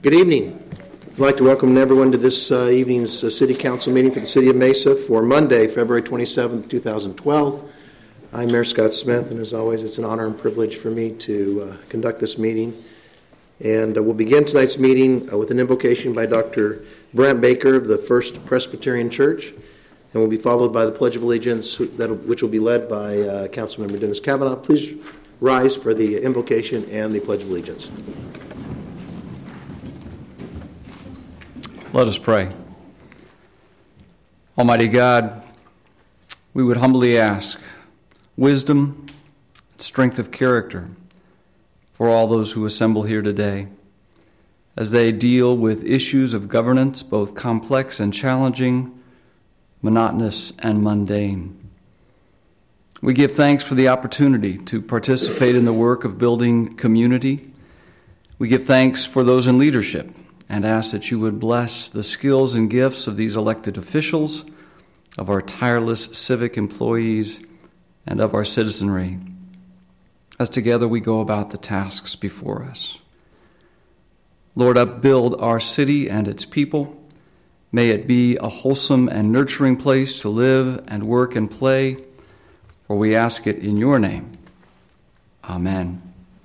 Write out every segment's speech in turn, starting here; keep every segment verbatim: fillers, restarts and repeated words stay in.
Good evening. I'd like to welcome everyone to this uh, evening's uh, City Council meeting for the City of Mesa for Monday, February twenty-seventh, twenty twelve. I'm Mayor Scott Smith, and as always, it's an honor and privilege for me to uh, conduct this meeting. And uh, we'll begin tonight's meeting uh, with an invocation by Doctor Brant Baker of the First Presbyterian Church, and will be followed by the Pledge of Allegiance, which will be led by uh, Councilmember Dennis Kavanaugh. Please rise for the invocation and the Pledge of Allegiance. Let us pray. Almighty God, we would humbly ask wisdom, strength of character for all those who assemble here today as they deal with issues of governance, both complex and challenging, monotonous and mundane. We give thanks for the opportunity to participate in the work of building community. We give thanks for those in leadership and ask that you would bless the skills and gifts of these elected officials, of our tireless civic employees, and of our citizenry, as together we go about the tasks before us. Lord, upbuild our city and its people. May it be a wholesome and nurturing place to live and work and play, for we ask it in your name. Amen.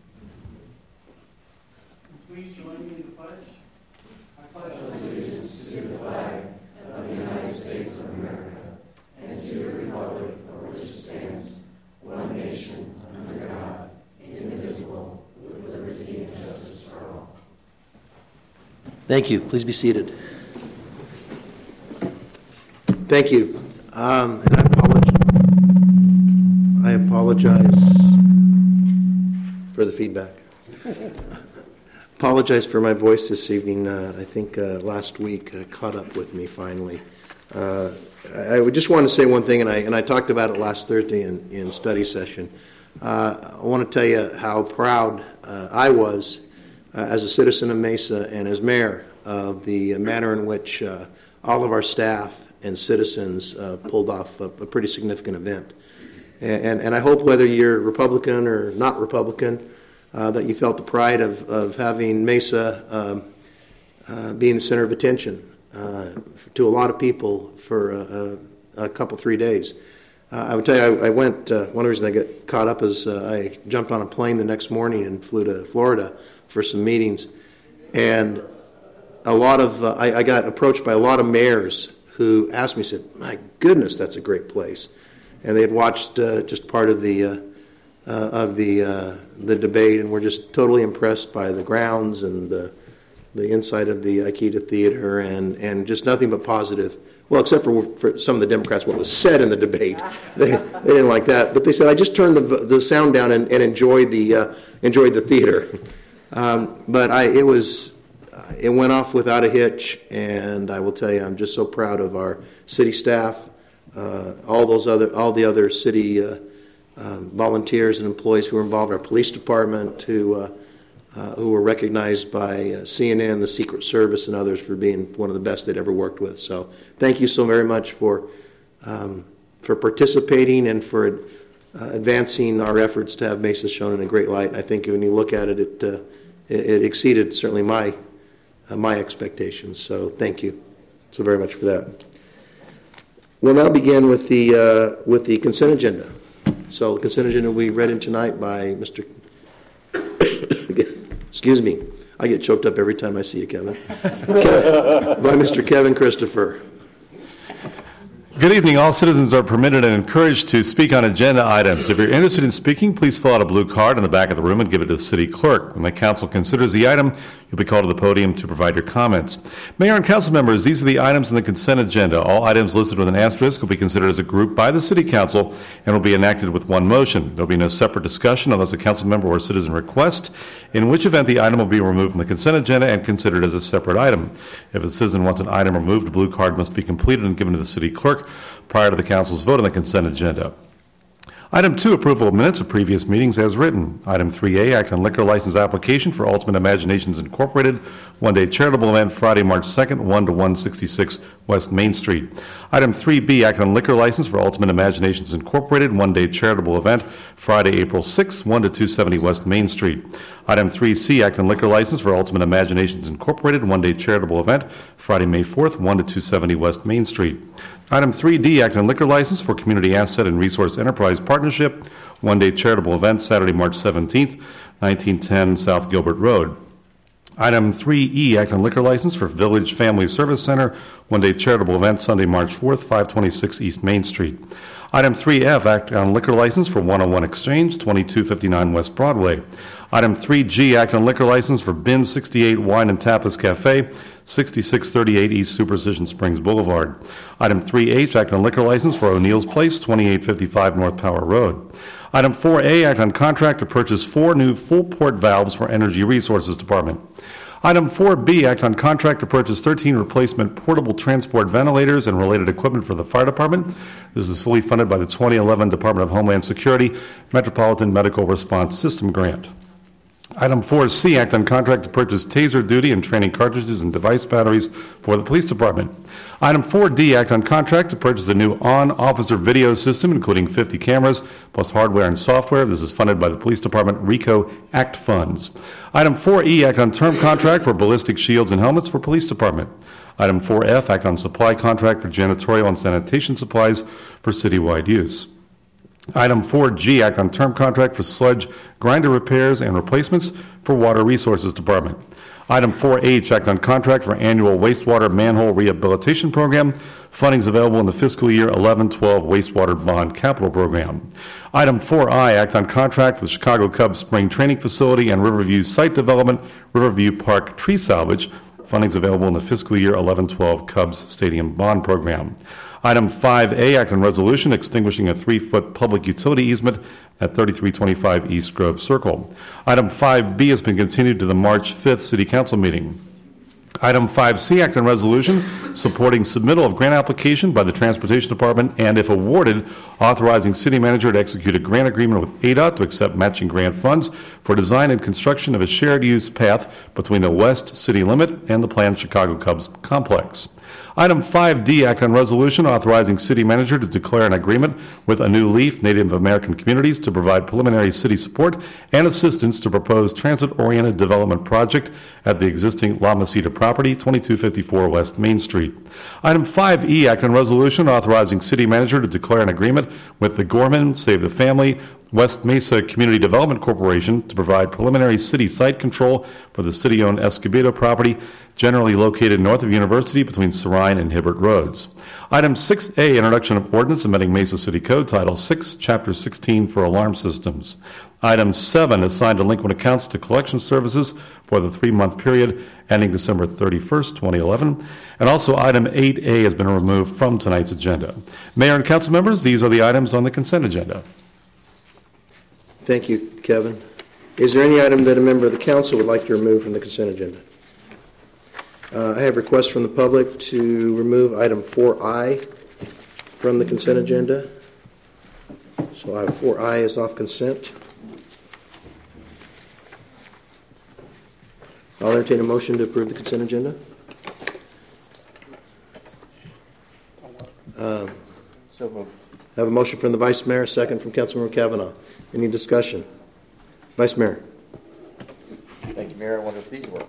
Please join me in the pledge. I pledge allegiance to the flag of the United States of America and to the republic for which it stands, one nation, under God, indivisible, with liberty and justice for all. Thank you. Please be seated. Thank you. Um, and I apologize. I apologize for the feedback. Apologize for my voice this evening. Uh, I think uh, last week uh, caught up with me finally. Uh, I would just want to say one thing, and I and I talked about it last Thursday in, in study session. Uh, I want to tell you how proud uh, I was uh, as a citizen of Mesa and as mayor of the manner in which uh, all of our staff and citizens uh, pulled off a, a pretty significant event. And, and, and I hope whether you're Republican or not Republican, uh, that you felt the pride of, of having Mesa um, uh, being the center of attention uh, to a lot of people for a, a, a couple, three days. Uh, I would tell you, I, I went, uh, one of the reasons I got caught up is uh, I jumped on a plane the next morning and flew to Florida for some meetings. And a lot of, uh, I, I got approached by a lot of mayors who asked me, said, my goodness, that's a great place. And they had watched uh, just part of the uh, uh, of the uh, the debate, and were just totally impressed by the grounds and the the inside of the Aikido Theater, and, and just nothing but positive. Well, except for, for some of the Democrats, what was said in the debate, they they didn't like that. But they said, I just turned the the sound down and, and enjoyed the uh, enjoyed the theater. Um, but I it was. It went off without a hitch, and I will tell you, I'm just so proud of our city staff, uh, all those other, all the other city uh, um, volunteers and employees who were involved, our police department, who uh, uh, who were recognized by uh, C N N, the Secret Service, and others for being one of the best they'd ever worked with. So, thank you so very much for um, for participating and for uh, advancing our efforts to have Mesa shown in a great light. And I think when you look at it, it uh, it, it exceeded certainly my. Uh, my expectations. So thank you so very much for that. We'll now begin with the uh, with the consent agenda. So the consent agenda will be read in tonight by Mister Excuse me. I get choked up every time I see you, Kevin. Kevin by Mister Kevin Christopher. Good evening. All citizens are permitted and encouraged to speak on agenda items. If you're interested in speaking, please fill out a blue card in the back of the room and give it to the city clerk. When the council considers the item, you'll be called to the podium to provide your comments. Mayor and council members, these are the items in the consent agenda. All items listed with an asterisk will be considered as a group by the city council and will be enacted with one motion. There will be no separate discussion unless a council member or citizen requests, in which event the item will be removed from the consent agenda and considered as a separate item. If a citizen wants an item removed, a blue card must be completed and given to the city clerk prior to the council's vote on the consent agenda. Item two, approval of minutes of previous meetings as written. Item three A, act on liquor license application for Ultimate Imaginations Incorporated, one-day charitable event Friday, March second, one to one sixty-six West Main Street. Item three B, act on liquor license for Ultimate Imaginations Incorporated, one-day charitable event Friday, April sixth, one to two seventy West Main Street. Item three C, act on liquor license for Ultimate Imaginations Incorporated, one-day charitable event Friday, May fourth, one to two seventy West Main Street. Item three D, act on liquor license for Community Asset and Resource Enterprise Partnership, one-day charitable event Saturday, March seventeenth, nineteen ten South Gilbert Road. Item three E, act on liquor license for Village Family Service Center, one-day charitable event Sunday, March fourth, five twenty-six East Main Street. Item three F, act on liquor license for one oh one Exchange, twenty-two fifty-nine West Broadway. Item three G, act on liquor license for Bin sixty-eight Wine and Tapas Cafe, sixty-six thirty-eight East Superstition Springs Boulevard. Item three H, act on liquor license for O'Neill's Place, twenty-eight fifty-five North Power Road. Item four A, act on contract to purchase four new full port valves for Energy Resources Department. Item four B, act on contract to purchase thirteen replacement portable transport ventilators and related equipment for the fire department. This is fully funded by the twenty eleven Department of Homeland Security Metropolitan Medical Response System grant. Item four C, act on contract to purchase taser duty and training cartridges and device batteries for the police department. Item four D, act on contract to purchase a new on-officer video system, including fifty cameras, plus hardware and software. This is funded by the police department RICO Act funds. Item four E, act on term contract for ballistic shields and helmets for police department. Item four F, act on supply contract for janitorial and sanitation supplies for citywide use. Item four G, act on term contract for sludge grinder repairs and replacements for Water Resources Department. Item four H, act on contract for annual wastewater manhole rehabilitation program. Funding is available in the fiscal year eleven twelve wastewater bond capital program. Item four I, act on contract for the Chicago Cubs spring training facility and Riverview site development, Riverview Park tree salvage. Funding is available in the fiscal year eleven twelve Cubs stadium bond program. Item five A, act on resolution extinguishing a three-foot public utility easement at thirty-three twenty-five East Grove Circle. Item five B has been continued to the March fifth City Council meeting. Item five C, act on resolution supporting submittal of grant application by the Transportation Department and, if awarded, authorizing city manager to execute a grant agreement with A D O T to accept matching grant funds for design and construction of a shared-use path between the west city limit and the planned Chicago Cubs complex. Item five D, act on resolution authorizing city manager to declare an agreement with A New Leaf Native American Communities to provide preliminary city support and assistance to proposed transit-oriented development project at the existing La Mesita property, twenty-two fifty-four West Main Street. Item five E, act on resolution authorizing city manager to declare an agreement with the Gorman Save the Family West Mesa Community Development Corporation to provide preliminary city site control for the city-owned Escobedo property, generally located north of University between Serine and Hibbert Roads. Item six A, introduction of ordinance amending Mesa City Code, Title six, Chapter sixteen for alarm systems. Item seven, assign delinquent accounts to collection services for the three-month period ending December thirty-first, twenty eleven. And also item eight A has been removed from tonight's agenda. Mayor and council members, these are the items on the consent agenda. Thank you, Kevin. Is there any item that a member of the council would like to remove from the consent agenda? Uh, I have requests from the public to remove item four I from the consent agenda. So item four I is off consent. I'll entertain a motion to approve the consent agenda. Um, So moved. I have a motion from the Vice Mayor, a second from Councilmember Kavanaugh. Any discussion? Vice Mayor. Thank you, Mayor. I wonder if these work.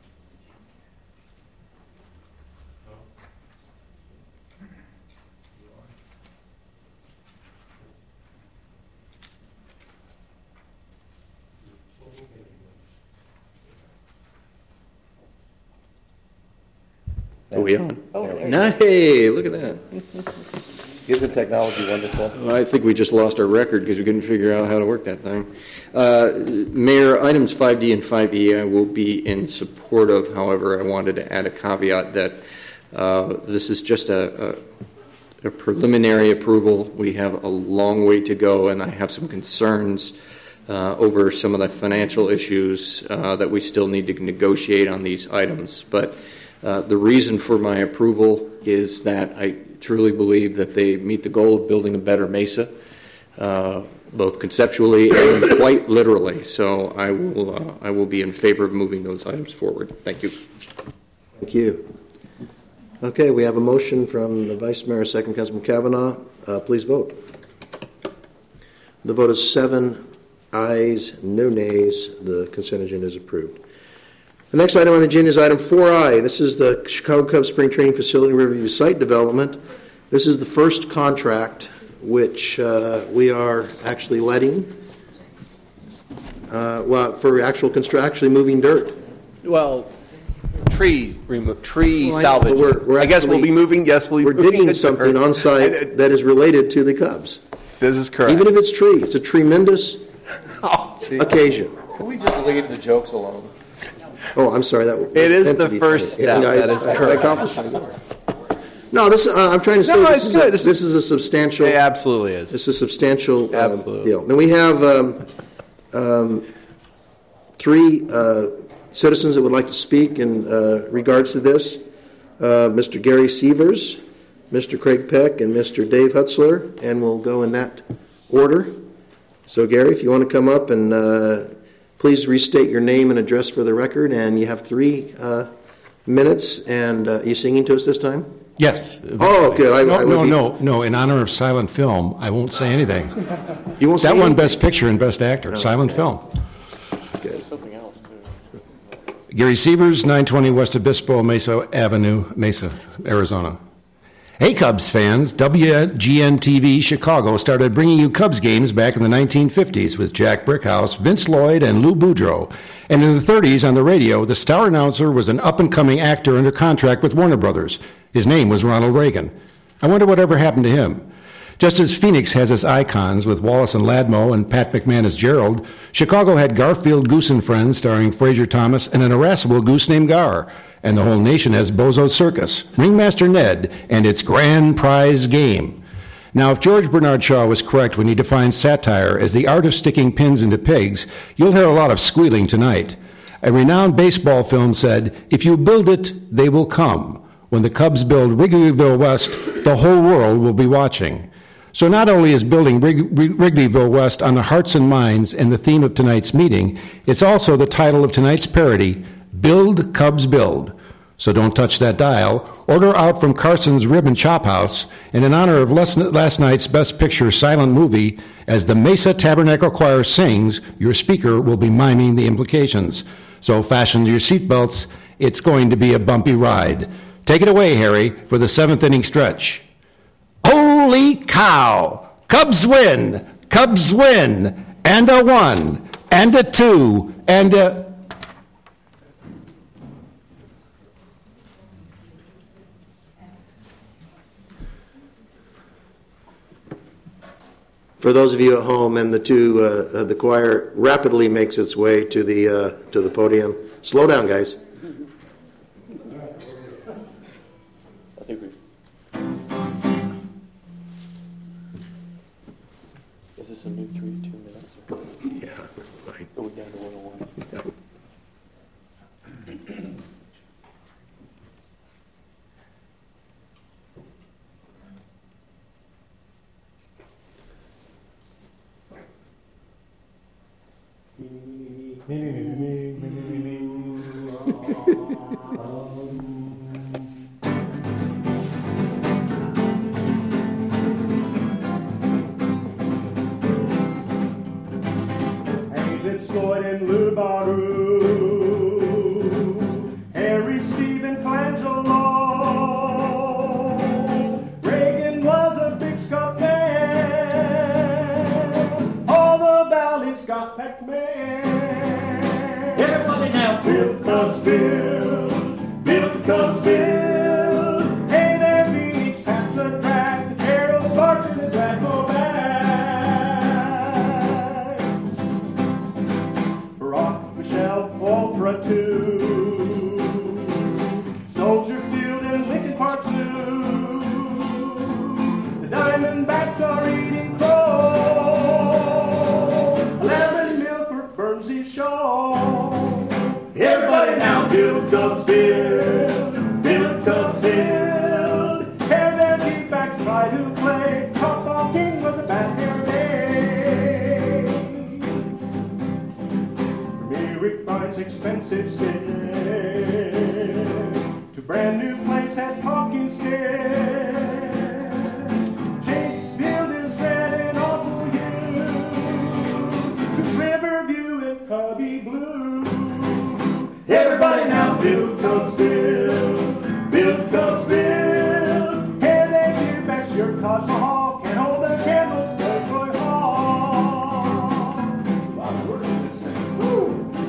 Are we on? Oh, there you No, hey, look at that. Isn't technology wonderful? I think we just lost our record because we couldn't figure out how to work that thing. Uh, Mayor, items five D and five E I will be in support of. However, I wanted to add a caveat that uh, this is just a, a, a preliminary approval. We have a long way to go, and I have some concerns uh, over some of the financial issues uh, that we still need to negotiate on these items. But Uh, the reason for my approval is that I truly believe that they meet the goal of building a better Mesa. uh, both conceptually and quite literally. So I will, uh, I will be in favor of moving those items forward. Thank you. Thank you. Okay, we have a motion from the Vice Mayor, second Councilman Kavanaugh. Uh, please vote. The vote is seven ayes, no nays. The consent agenda is approved. The next item on the agenda is item four I. This is the Chicago Cubs Spring Training Facility Riverview Site Development. This is the first contract which uh, we are actually letting, uh, well, for actual construction, actually moving dirt. Well, tree, remo- tree Well, I- salvage. we're- we're I guess we'll actually- be moving, yes, we'll be We're moving digging the something dirt. on site And, uh, that is related to the Cubs. This is correct. Even if it's tree, it's a tremendous Oh, gee. occasion. Can we just leave the jokes alone? Oh, I'm sorry. That It is meant to the be first funny. step. Yeah, I- That is I- I correct. accomplished my goal. No, this, uh, I'm trying to say No, this it's is, good. a, This is- this is a substantial, It absolutely is. this is a substantial um, Absolutely. deal. Then we have um, um, three uh, citizens that would like to speak in uh, regards to this. Uh, Mister Gary Sievers, Mister Craig Peck, and Mister Dave Hutzler, and we'll go in that order. So, Gary, if you want to come up and uh, please restate your name and address for the record, and you have three uh, minutes. And uh, are you singing to us this time? Yes. Oh, good. I, No, I would no, be- no, no. In honor of silent film, I won't say anything. You won't say That won anything? Best Picture and Best Actor, silent film. Good. Something else, too. Gary Sievers, nine twenty West Obispo Mesa Avenue, Mesa, Arizona. Hey, Cubs fans, W G N T V Chicago started bringing you Cubs games back in the nineteen fifties with Jack Brickhouse, Vince Lloyd, and Lou Boudreau. And in the thirties, on the radio, the star announcer was an up-and-coming actor under contract with Warner Brothers. His name was Ronald Reagan. I wonder whatever happened to him. Just as Phoenix has its icons with Wallace and Ladmo and Pat McMahon as Gerald, Chicago had Garfield Goose and Friends starring Fraser Thomas and an irascible goose named Gar. And the whole nation has Bozo Circus, Ringmaster Ned, and its grand prize game. Now, if George Bernard Shaw was correct when he defined satire as the art of sticking pins into pigs, you'll hear a lot of squealing tonight. A renowned baseball film said, "If you build it, they will come. When the Cubs build Wrigleyville West, the whole world will be watching." So not only is building Wrig- Wrig- Wrigleyville West on the hearts and minds and the theme of tonight's meeting, it's also the title of tonight's parody, Build Cubs Build. So don't touch that dial. Order out from Carson's Rib and Chop House, and in honor of last last night's Best Picture silent movie, as the Mesa Tabernacle Choir sings, your speaker will be miming the implications. So fasten your seatbelts. It's going to be a bumpy ride. Take it away, Harry, for the seventh inning stretch. Holy cow! Cubs win! Cubs win! And a one, and a two, and a... For those of you at home, and the two, uh, uh, the choir rapidly makes its way to the uh, to the podium. Slow down, guys. I think we've. Is this a new three, two minutes? Or Yeah, fine. are we down to one oh one? Hey, Vince Lloyd and Lou Baru, Harry, Stephen, Colangelo. Reagan was a big Scott fan. All the valleys got Pac-Man. Everybody now, build Cubs build, build Cubs build. Hey there, Phoenix, that's a track. Harold Barton is at the back. Barack, Michelle, Ultra two, Soldier Field and Lincoln Park Zoo. The Diamondbacks are eating crow. Eleven Milford, Bernsey, Shaw. Everybody now, build Cubs build, build Cubs build. Hair their deep backs try to play. Top Ball King was a bad hair day. expensive city to brand new place at Hawkins Head. Chaseville is red and awful hue to Riverview and Cubby Blue. Everybody now build Cubsville, build Cubsville. Hey, they do back your Taj Mahal can hold the candles to Troy Hall. A lot of words in this thing. Woo!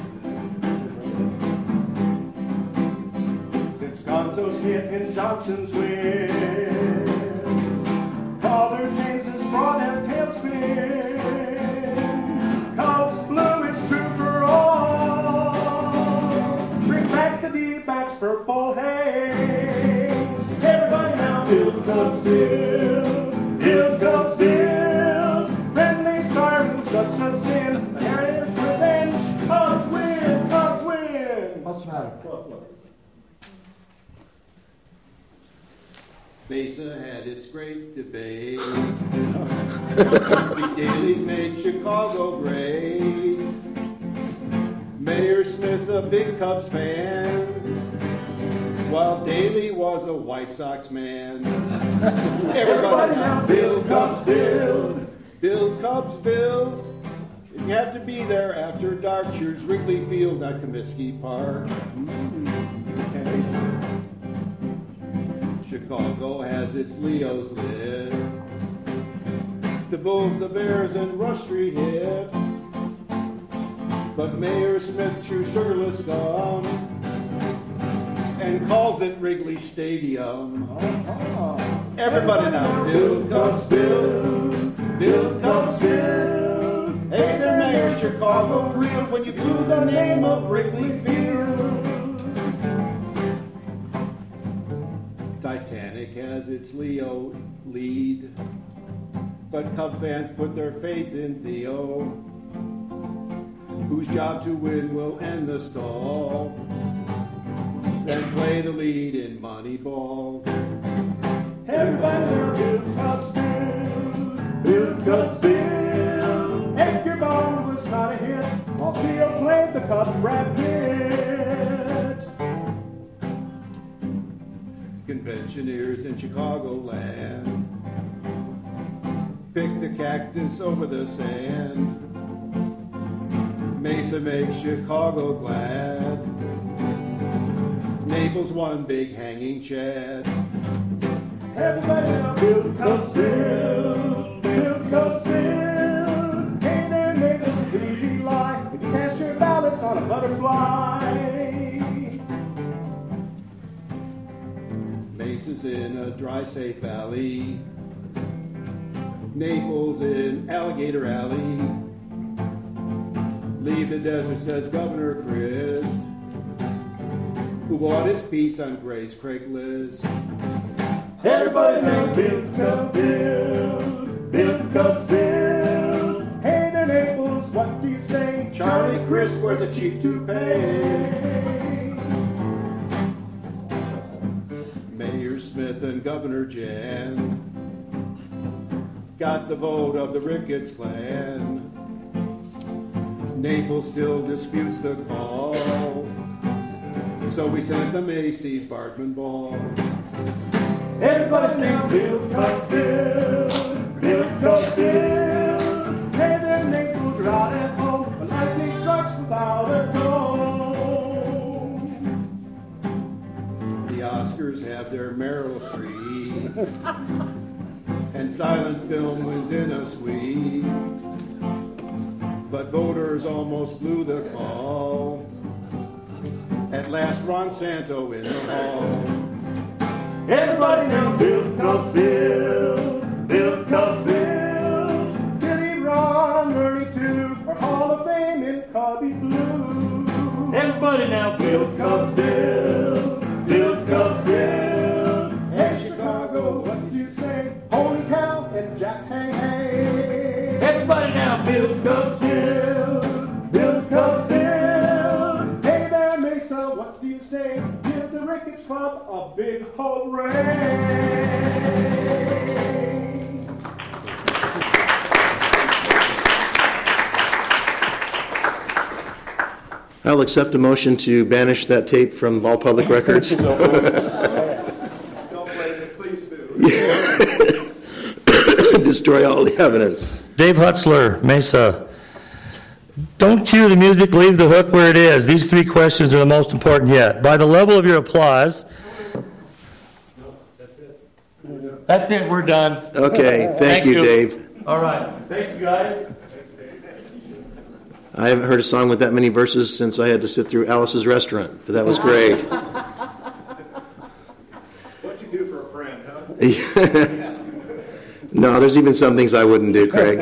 Since Gonzo's hit in Johnson's win, collar chains has brought a tailspin. Cubs blue, it's true for all. Bring back the D-backs, purple haze. Everybody now build Cubsville, build Cubsville. Friendly starting such a sin. There is revenge. Cubs win, Cubs win. What's the matter? Mesa had its great debate. The Daily made Chicago great. Mayor Smith's a big Cubs fan, while Daley was a White Sox man. Everybody now build Cubsville, build Cubsville. You have to be there after dark. Choose Wrigley Field, not Comiskey Park. Mm, okay. Chicago has its Leo's lit. The Bulls, the Bears, and Rush Street hit. But Mayor Smith chews sugarless gum and calls it Wrigley Stadium. Everybody now, build Cubsville, build Cubsville. Hey there, Mayor, Chicago's real when you blew the name of Wrigley Field. Titanic has its Leo lead, but Cub fans put their faith in Theo, whose job to win will end the stall and play the lead in Moneyball. Everybody now build Cubsville, build Cubsville. Edgar Bond was not a hit, while Theo played the Cubs Brad Pitt. Conventioneers in Chicagoland pick the cactus over the sand. Mesa makes Chicago glad. Naples one big hanging Chad. Everybody now build Cubsville, build Cubsville. Hey there, neighbors, it's an easy life. If you cast your ballots on a butterfly. Mesa's in a dry, safe alley. Naples in Alligator Alley. Leave the desert, says Governor Chris, who bought his piece on Gray's Craigslist. Everybody now build Cubsville, build Cubsville. Hey there, Naples, what do you say? Charlie Chris wears a cheap toupee. Mayor Smith and Governor Jan got the vote of the Ricketts clan. Naples still disputes the call, so we sent them a Steve Bartman ball. Everybody's now build Cubsville, build Cubsville. Hey there, Naples, you're out at home, but lightning strikes without a goal. The Oscars have their Meryl Streep, and silent film wins in a suite. But voters almost blew the call. At last, Ron Santo in the hall. Everybody now build Cubsville, build Cubsville. Billy, Ron, Ernie too, are Hall of Fame in Cubby Blue. Everybody now build Cubsville, build Cubsville. Hey Chicago, what do you say? Holy cow and Jack's hang hang. Everybody now build Cubsville, build Cubsville. Hey there, Mesa, what do you say? Give the Ricketts Club a big hooray. I'll accept a motion to banish that tape from all public records. Don't blame it, please do. Destroy all the evidence. Dave Hutzler, Mesa. Don't cue the music, leave the hook where it is. These three questions are the most important yet. By the level of your applause. That's it, we're done. Okay, thank, Thank you, you. Dave. All right. Thank you, guys. I haven't heard a song with that many verses since I had to sit through Alice's Restaurant, but that was great. What you do for a friend, huh? No, there's even some things I wouldn't do, Craig.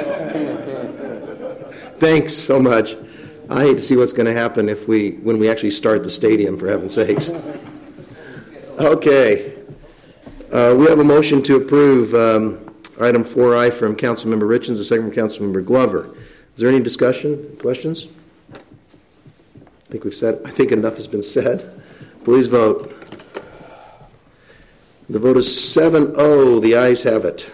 Thanks so much. I hate to see what's going to happen if we, when we actually start the stadium, for heaven's sakes. Okay. Uh, we have a motion to approve um, item four I from Councilmember Richens, a second from Councilmember Glover. Is there any discussion, questions? I think we've said, I think enough has been said. Please vote. The vote is seven oh. The ayes have it.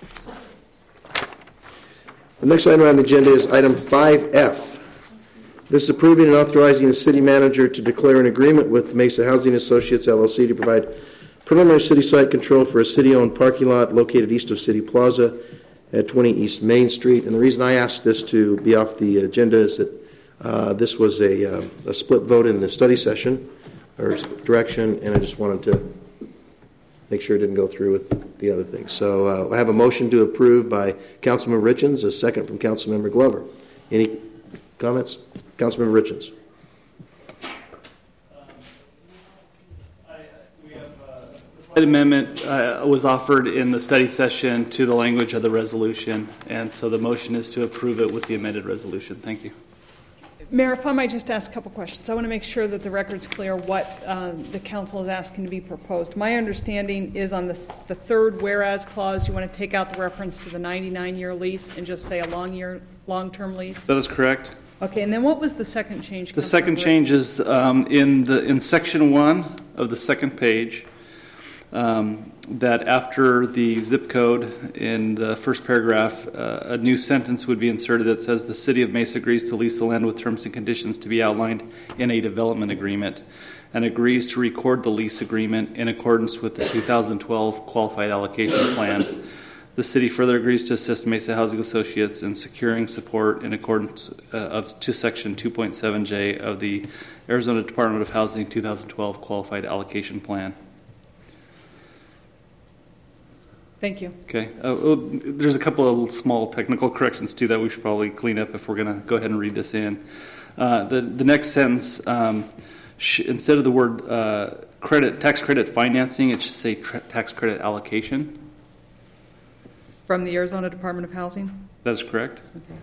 The next item on the agenda is item five F. This is approving and authorizing the city manager to declare an agreement with Mesa Housing Associates, L L C, to provide preliminary city site control for a city-owned parking lot located east of City Plaza at twenty East Main Street. And the reason I asked this to be off the agenda is that uh, this was a, uh, a split vote in the study session or direction, and I just wanted to make sure it didn't go through with the other things. So uh, I have a motion to approve by Councilmember Richens, a second from Councilmember Glover. Any comments? Councilmember Richens. Slight amendment uh, was offered in the study session to the language of the resolution, and so the motion is to approve it with the amended resolution. Thank you. Mayor, if I might just ask a couple questions. I want to make sure that the record's clear what uh, the council is asking to be proposed. My understanding is on this, the third whereas clause, you want to take out the reference to the ninety-nine year lease and just say a long year, long-term lease? That is correct. Okay, and then what was the second change? The second change is um, in the in section one of the second page. Um, that after the zip code in the first paragraph, uh, a new sentence would be inserted that says the City of Mesa agrees to lease the land with terms and conditions to be outlined in a development agreement and agrees to record the lease agreement in accordance with the two thousand twelve Qualified Allocation Plan. The city further agrees to assist Mesa Housing Associates in securing support in accordance uh, of to section two point seven J of the Arizona Department of Housing two thousand twelve Qualified Allocation Plan. Thank you. Okay. Uh, well, there's a couple of small technical corrections too that we should probably clean up if we're going to go ahead and read this in. Uh, the the next sentence, um, sh- instead of the word uh, credit tax credit financing, it should say tra- tax credit allocation. From the Arizona Department of Housing? That is correct. Okay.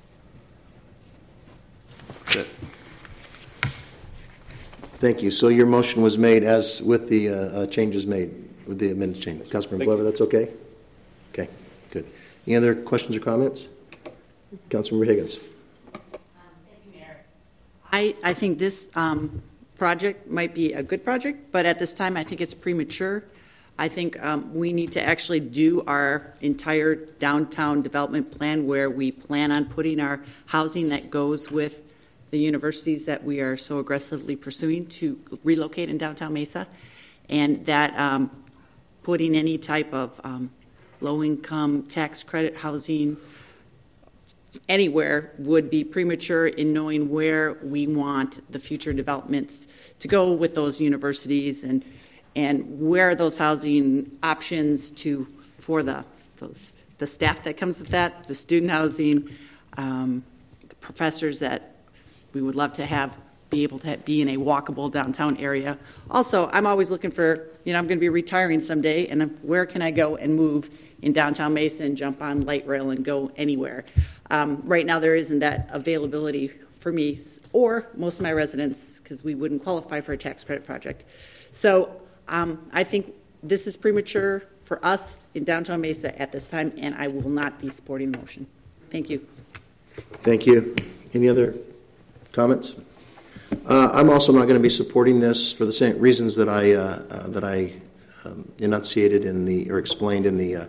That's it. Thank you. So your motion was made as with the uh, uh, changes made, with the amended changes. Councilmember Glover, that's okay? Okay, good. Any other questions or comments? Councilmember Higgins. Um, thank you, Mayor. I, I think this um, project might be a good project, but at this time I think it's premature. I think um, we need to actually do our entire downtown development plan where we plan on putting our housing that goes with the universities that we are so aggressively pursuing to relocate in downtown Mesa, and that um, putting any type of um, low-income tax credit housing anywhere would be premature in knowing where we want the future developments to go with those universities and and where are those housing options to for the those the staff that comes with that, the student housing, um, the professors that we would love to have be able to be in a walkable downtown area. Also, I'm always looking for, you know, I'm going to be retiring someday, and where can I go and move in downtown Mesa and jump on light rail and go anywhere? Um, right now, there isn't that availability for me or most of my residents because we wouldn't qualify for a tax credit project. So um, I think this is premature for us in downtown Mesa at this time, and I will not be supporting the motion. Thank you. Thank you. Any other comments? Uh, I'm also not going to be supporting this for the same reasons that I uh, uh, that I um, enunciated in the or explained in the uh,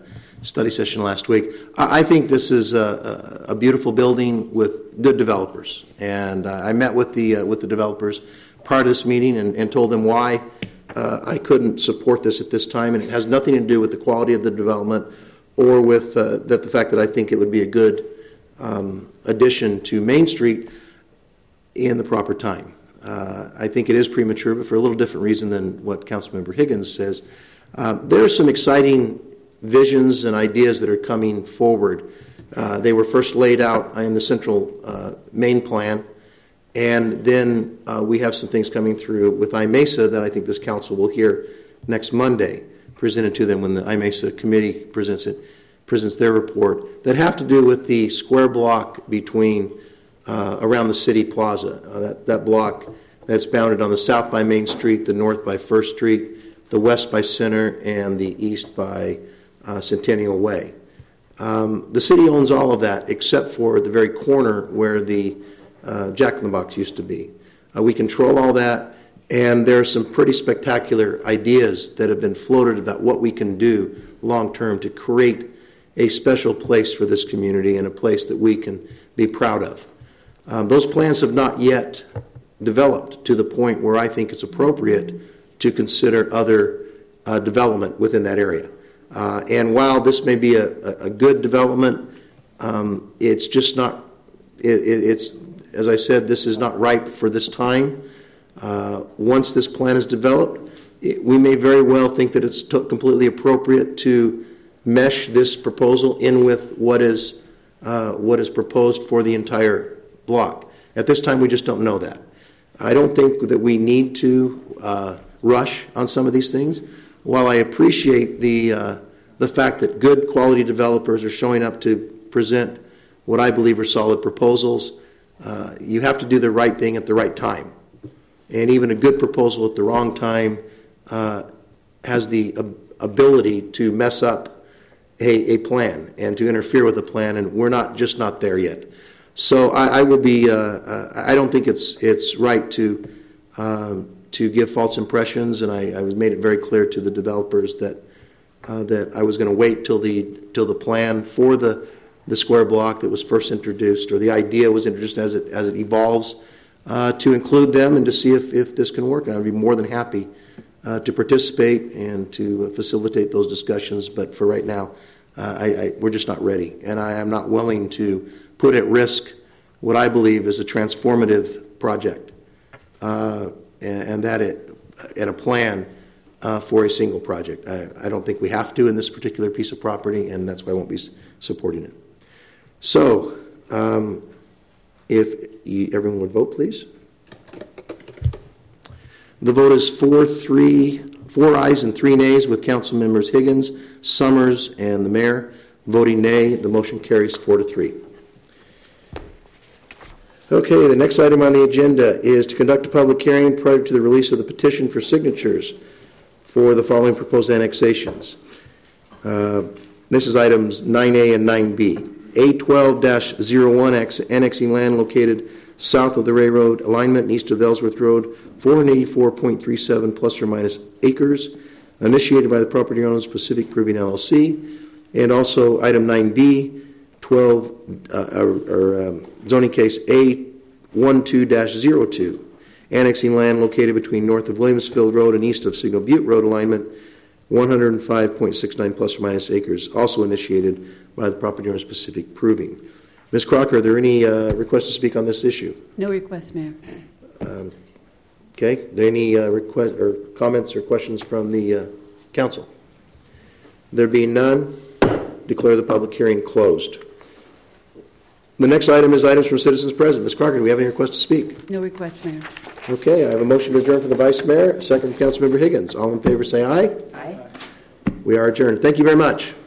study session last week. I, I think this is a, a, a beautiful building with good developers, and uh, I met with the uh, with the developers prior to this meeting and, and told them why uh, I couldn't support this at this time, and it has nothing to do with the quality of the development or with uh, that the fact that I think it would be a good um, addition to Main Street in the proper time. Uh, I think it is premature, but for a little different reason than what Councilmember Higgins says. Uh, there are some exciting visions and ideas that are coming forward. Uh, they were first laid out in the central uh, main plan, and then uh, we have some things coming through with IMESA that I think this council will hear next Monday, presented to them when the IMESA committee presents it, presents their report, that have to do with the square block between uh, around the city plaza. Uh, that, that block that's bounded on the south by Main Street, the north by First Street, the west by Center, and the east by uh, Centennial Way. Um, the city owns all of that except for the very corner where the uh, Jack in the Box used to be. Uh, we control all that, and there are some pretty spectacular ideas that have been floated about what we can do long term to create a special place for this community and a place that we can be proud of. Um, those plans have not yet developed to the point where I think it's appropriate to consider other uh, development within that area. Uh, and while this may be a, a good development, um, it's just not, it, it, it's, as I said, this is not ripe for this time. Uh, once this plan is developed, it, we may very well think that it's t- completely appropriate to mesh this proposal in with what is, uh, what is proposed for the entire block. At this time, we just don't know that. I don't think that we need to uh, rush on some of these things. While I appreciate the uh, the fact that good quality developers are showing up to present what I believe are solid proposals, uh, you have to do the right thing at the right time. And even a good proposal at the wrong time uh, has the ab- ability to mess up a, a plan and to interfere with a plan, and we're not just not there yet. So I, I will be. Uh, uh, I don't think it's it's right to um, to give false impressions, and I, I was made it very clear to the developers that uh, that I was going to wait till the till the plan for the the square block that was first introduced, or the idea was introduced as it as it evolves, uh, to include them and to see if if this can work. And I'd be more than happy uh, to participate and to facilitate those discussions. But for right now, uh, I, I, we're just not ready, and I am not willing to put at risk what I believe is a transformative project, uh, and, and that it and a plan uh, for a single project. I, I don't think we have to in this particular piece of property, and that's why I won't be supporting it. So, um, if you, everyone would vote, please. The vote is four, three, four ayes and three nays, with Council members Higgins, Summers, and the mayor voting nay. The motion carries four to three. Okay, the next item on the agenda is to conduct a public hearing prior to the release of the petition for signatures for the following proposed annexations. Uh, this is items nine A and nine B. A twelve dash zero one X, annexing land located south of the railroad alignment and east of Ellsworth Road, four hundred eighty-four point three seven plus or minus acres, initiated by the property owners Pacific Proving L L C. And also item nine B, twelve, uh, or, or um, zoning case A twelve dash zero two, annexing land located between north of Williamsfield Road and east of Signal Butte Road alignment, one hundred five point six nine plus or minus acres, also initiated by the property owners Pacific Proving. Miz Crocker, are there any uh, requests to speak on this issue? No request, Mayor. Um, okay, are there any uh, request or comments or questions from the uh, council? There being none, declare the public hearing closed. The next item is items from citizens present. Miz Crocker, do we have any requests to speak? No request, Mayor. Okay, I have a motion to adjourn from the Vice Mayor, second from Councilmember Higgins. All in favor say aye. Aye. We are adjourned. Thank you very much.